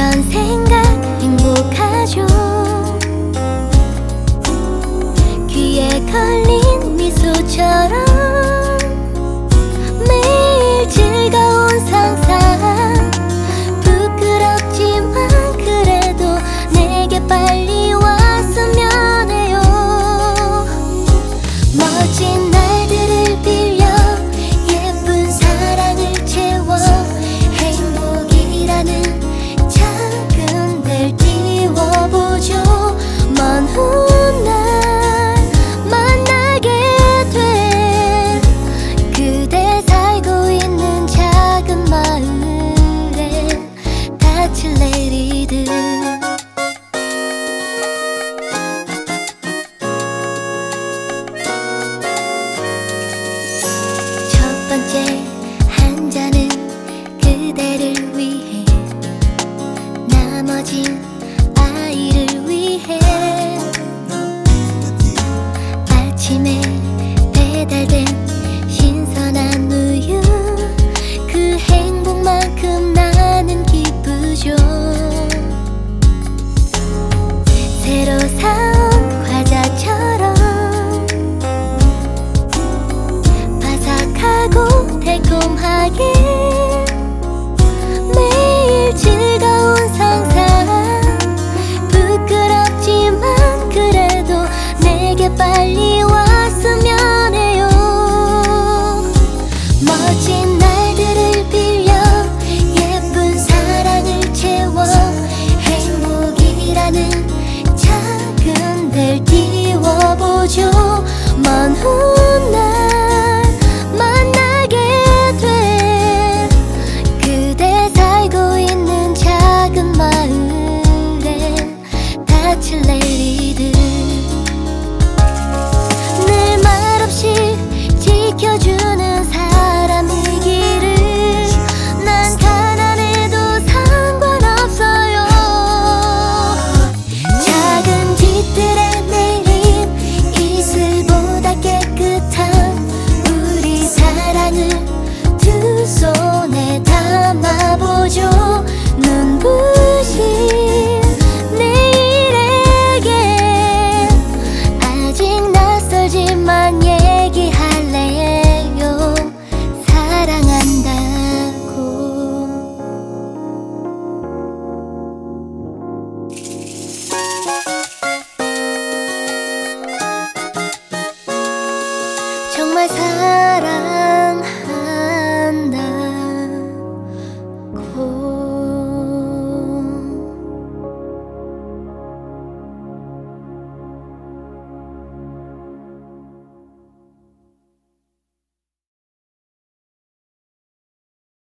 이런 생각 행복하죠. 귀에 걸린 미소처럼 매일 즐거운 상상. 부끄럽지만 그래도 내게 빨리 왔으면 해요. 멋진 날들을 빌려 예쁜 사랑을 채워 행복이라는 작은 별 띄워보죠. 먼 훗날 만나게 돼 그대 살고 있는 작은 마을에 닻을 내리듯. 첫 번째 한 잔은 그대를 위해, 나머진 아이를 위해. 아침에 배달된 신선한 우유, 그 행복만큼 나는 기쁘죠. 새로 사온 과자처럼 바삭하고 달콤하게 매일 즐거운 상상. 부끄럽지만 그래도 내게 빨리 왔으면 해요. 멋진 날들을 빌려 예쁜 사랑을 채워 행복이라는 작은 별 띄워보죠. 먼 훗날 만나게 돼 그대 살고 있는 작은 마을에 닻을 내리듯. 늘 말없이 지켜주는 사람이기를. 난 가난해도 상관없어요. 작은 빛들의 내림, 이슬보다 깨끗한 우리 사랑을 두 손에 담아보죠. 눈부신 내일에게 아직 낯설지만 얘기할래요. 사랑한다고. 정말 사랑